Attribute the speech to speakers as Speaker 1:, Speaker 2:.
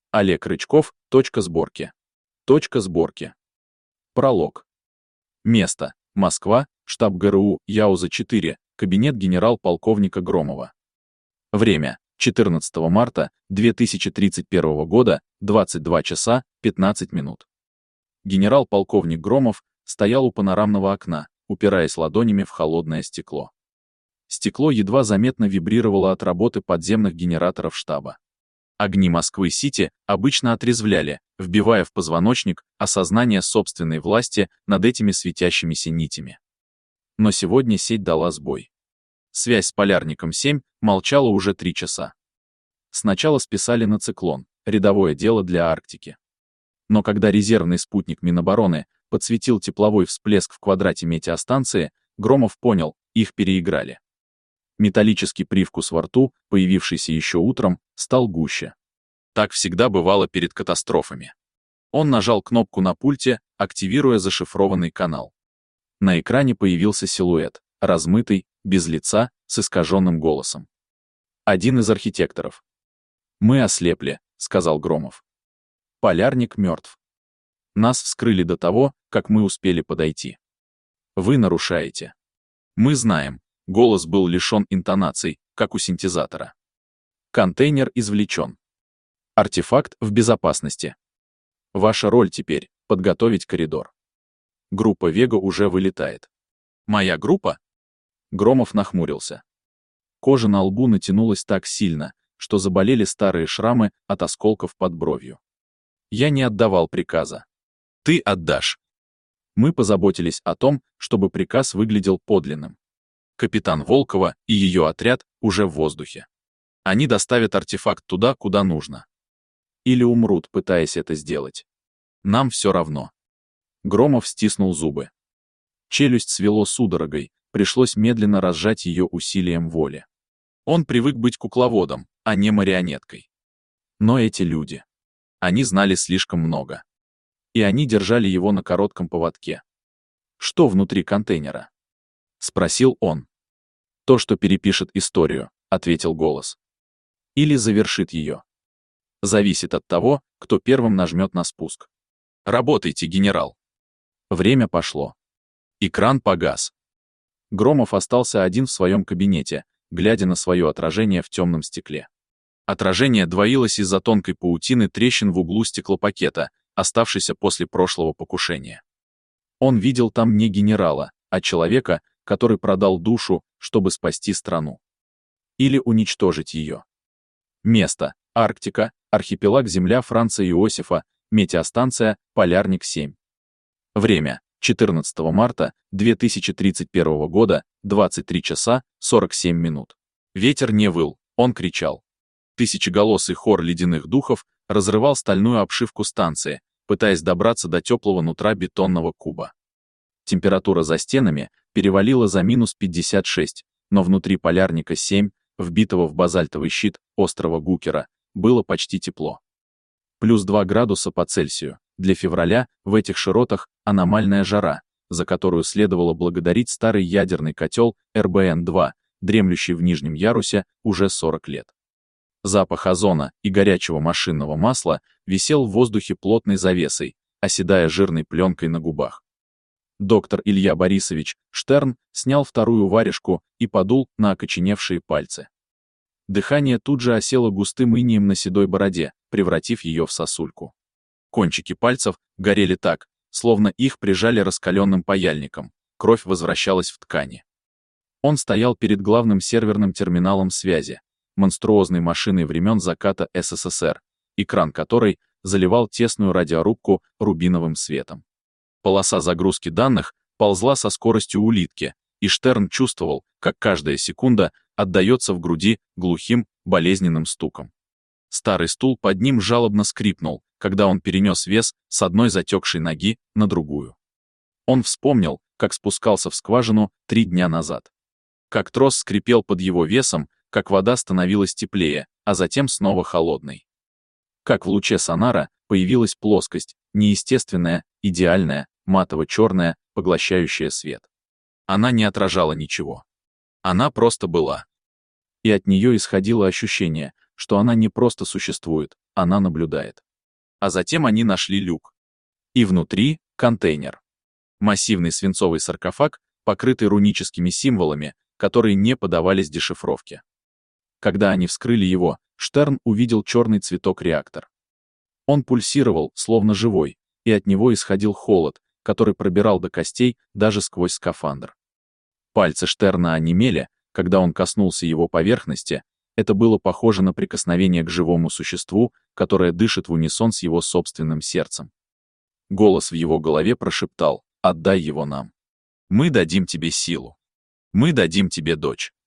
Speaker 1: Олег Рычков. Точка сборки. Точка сборки. Пролог. Место. Москва. Штаб ГРУ Яуза-4. Кабинет генерал-полковника Громова. Время. 14 марта 2031 года, 22 часа 15 минут. Генерал-полковник Громов стоял у панорамного окна, упираясь ладонями в холодное стекло. Стекло едва заметно вибрировало от работы подземных генераторов штаба. Огни Москвы-Сити обычно отрезвляли, вбивая в позвоночник осознание собственной власти над этими светящимися нитями. Но сегодня сеть дала сбой. Связь с Полярником-7 молчала уже 3 часа. Сначала списали на циклон, рядовое дело для Арктики. Но когда резервный спутник Минобороны подсветил тепловой всплеск в квадрате метеостанции, Громов понял, их переиграли. Металлический привкус во рту, появившийся еще утром, стал гуще. Так всегда бывало перед катастрофами. Он нажал кнопку на пульте, активируя зашифрованный канал. На экране появился силуэт, размытый, без лица, с искаженным голосом. Один из архитекторов. «Мы ослепли», — сказал Громов. «Полярник мертв. Нас вскрыли до того, как мы успели подойти. Вы нарушаете. Мы знаем». Голос был лишен интонаций, как у синтезатора. Контейнер извлечен. Артефакт в безопасности. Ваша роль теперь — подготовить коридор. Группа Вега уже вылетает. Моя группа? Громов нахмурился. Кожа на лбу натянулась так сильно, что заболели старые шрамы от осколков под бровью. Я не отдавал приказа. Ты отдашь. Мы позаботились о том, чтобы приказ выглядел подлинным. Капитан Волкова и ее отряд уже в воздухе. Они доставят артефакт туда, куда нужно. Или умрут, пытаясь это сделать. Нам все равно. Громов стиснул зубы. Челюсть свело судорогой, пришлось медленно разжать ее усилием воли. Он привык быть кукловодом, а не марионеткой. Но эти люди. Они знали слишком много. И они держали его на коротком поводке. Что внутри контейнера? Спросил он. То, что перепишет историю, ответил голос. Или завершит ее. Зависит от того, кто первым нажмет на спуск. Работайте, генерал. Время пошло. Экран погас. Громов остался один в своем кабинете, глядя на свое отражение в темном стекле. Отражение двоилось из-за тонкой паутины трещин в углу стеклопакета, оставшейся после прошлого покушения. Он видел там не генерала, а человека, который продал душу, чтобы спасти страну. Или уничтожить ее. Место. Арктика, архипелаг Земля Франца Иосифа, метеостанция Полярник-7. Время. 14 марта 2031 года, 23 часа 47 минут. Ветер не выл, он кричал. Тысячеголосый хор ледяных духов разрывал стальную обшивку станции, пытаясь добраться до теплого нутра бетонного куба. Температура за стенами перевалила за минус 56, но внутри Полярника-7, вбитого в базальтовый щит острова Гукера, было почти тепло. Плюс 2 градуса по Цельсию. Для февраля в этих широтах аномальная жара, за которую следовало благодарить старый ядерный котел РБН-2, дремлющий в нижнем ярусе уже 40 лет. Запах озона и горячего машинного масла висел в воздухе плотной завесой, оседая жирной пленкой на губах. Доктор Илья Борисович Штерн снял вторую варежку и подул на окоченевшие пальцы. Дыхание тут же осело густым инием на седой бороде, превратив ее в сосульку. Кончики пальцев горели так, словно их прижали раскаленным паяльником, кровь возвращалась в ткани. Он стоял перед главным серверным терминалом связи, монструозной машиной времен заката СССР, экран которой заливал тесную радиорубку рубиновым светом. Полоса загрузки данных ползла со скоростью улитки, и Штерн чувствовал, как каждая секунда отдается в груди глухим, болезненным стуком. Старый стул под ним жалобно скрипнул, когда он перенес вес с одной затекшей ноги на другую. Он вспомнил, как спускался в скважину 3 дня назад. Как трос скрипел под его весом, как вода становилась теплее, а затем снова холодной. Как в луче сонара появилась плоскость, неестественная, идеальная, матово-черная, поглощающая свет. Она не отражала ничего. Она просто была. И от нее исходило ощущение, что она не просто существует, она наблюдает. А затем они нашли люк. И внутри — контейнер. Массивный свинцовый саркофаг, покрытый руническими символами, которые не поддавались дешифровке. Когда они вскрыли его, Штерн увидел черный цветок-реактор. Он пульсировал, словно живой, и от него исходил холод, который пробирал до костей даже сквозь скафандр. Пальцы Штерна онемели, когда он коснулся его поверхности. Это было похоже на прикосновение к живому существу, которое дышит в унисон с его собственным сердцем. Голос в его голове прошептал: «Отдай его нам. Мы дадим тебе силу. Мы дадим тебе дочь».